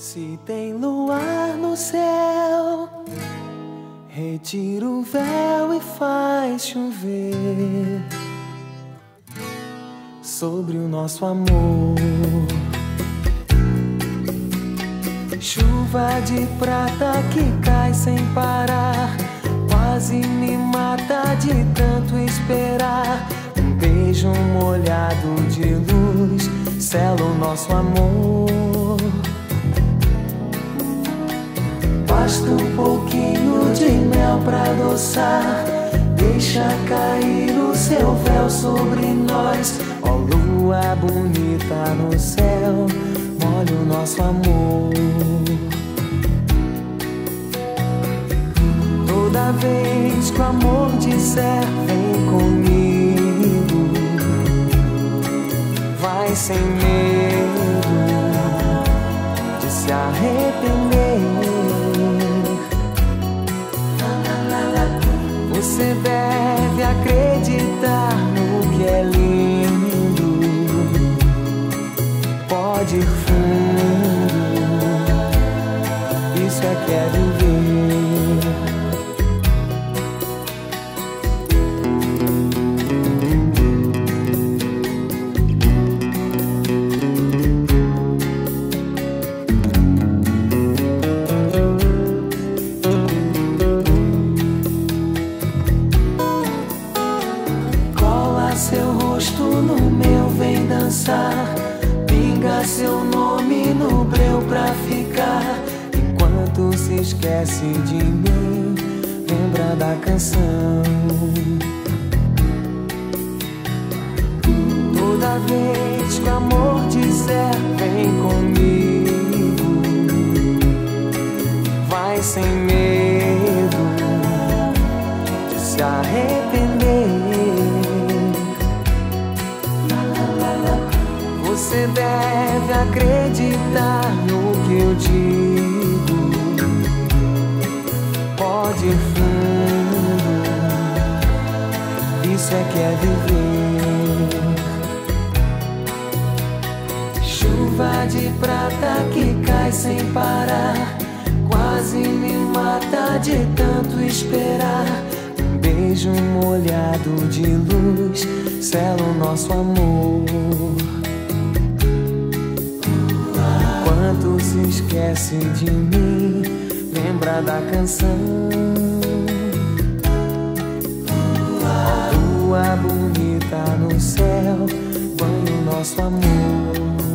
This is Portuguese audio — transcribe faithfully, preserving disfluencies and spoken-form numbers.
Se tem luar no céu, retira o véu e faz chover sobre o nosso amor. Chuva de prata que cai sem parar, quase me mata de tanto esperar. Um beijo molhado de luz sela o nosso amor. Basta um pouquinho de mel pra adoçar, deixa cair o seu véu sobre nós. Ó lua bonita no céu, molha o nosso amor. Toda vez que o amor disser vem comigo, vai sem medo de se arrepender. Você deve acreditar no que é lindo, pode ir fundo, isso é que é viver. Seu rosto no meu, vem dançar, pinga seu nome no breu pra ficar. Enquanto se esquece de mim, lembra da canção. Toda vez que o amor disser vem comigo, vai sem medo de se arrepender. Você deve acreditar no que eu digo, pode ir fundo, isso é que é viver. Chuva de prata que cai sem parar, quase me mata de tanto esperar. Um beijo molhado de luz sela o nosso amor. Quando se esquece de mim, lembra da canção. Lua bonita no céu, banha o nosso amor.